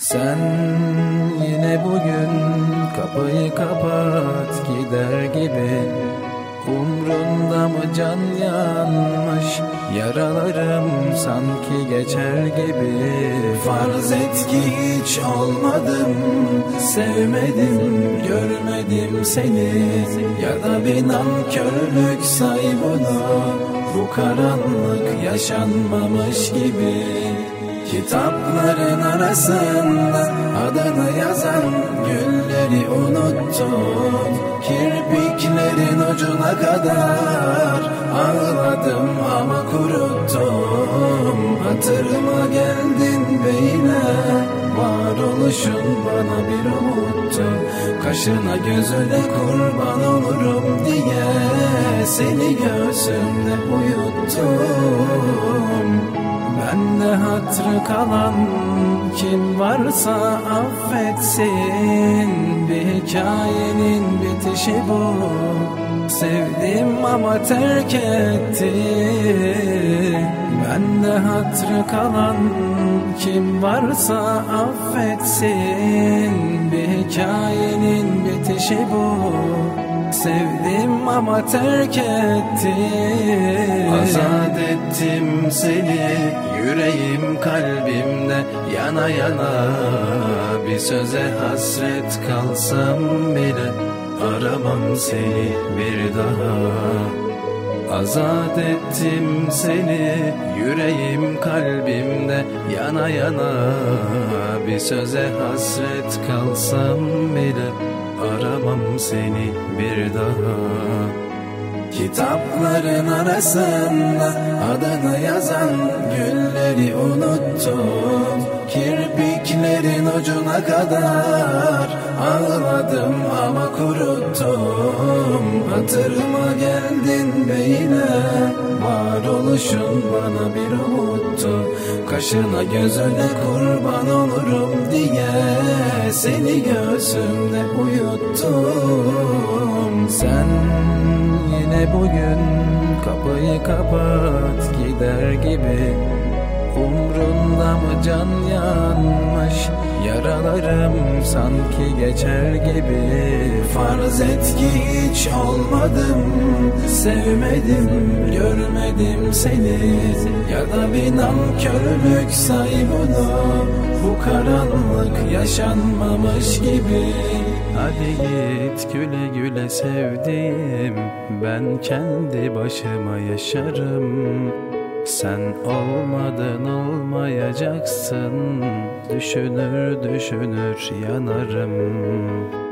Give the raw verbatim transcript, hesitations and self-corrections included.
Sen yine bugün kapıyı kapat gider gibi. Umrunda mı can yanmış, yaralarım sanki geçer gibi. Farz et ki hiç olmadım, sevmedim, görmedim seni. Ya da bir nankörlük say bunu, bu karanlık yaşanmamış gibi. Kitapların arasında adını yazan gülleri unuttum. Kirpiklerin ucuna kadar ağladım ama kuruttum. Hatırıma geldin beyle, varoluşun bana bir umuttu. Kaşına gözüne kurban olurum diye seni göğsümde uyuttum. Bende hatrı kalan kim varsa affetsin. Bir hikayenin bitişi bu. Sevdim ama terk etti. Bende hatrı kalan kim varsa affetsin. Bir hikayenin bitişi bu. Sevdim ama terk etti. Azat ettim seni, yüreğim kalbimde yana yana. Bir söze hasret kalsam bile aramam seni bir daha. Azat ettim seni, yüreğim kalbimde yana yana. Bir söze hasret kalsam bile aramam seni bir daha. Kitapların arasında adını yazan gülleri unuttum. Kirpiklerin ucuna kadar ağladım ama kuruttum. Hatırıma geldin beyle, varoluşun bana bir umuttu. Kaşına gözüne kurban olurum diye seni göğsümde uyuttum. Sen yine bugün kapıyı kapat gider gibi. Umrunda mı can yanmış, yaralarım sanki geçer gibi. Farz et ki hiç olmadım, sevmedim, görmedim seni. Ya da bir nankörlük say bunu, bu karanlık yaşanmamış gibi. Hadi git güle güle sevdiğim, ben kendi başıma yaşarım. Sen olmadın olmayacaksın, düşünür düşünür yanarım.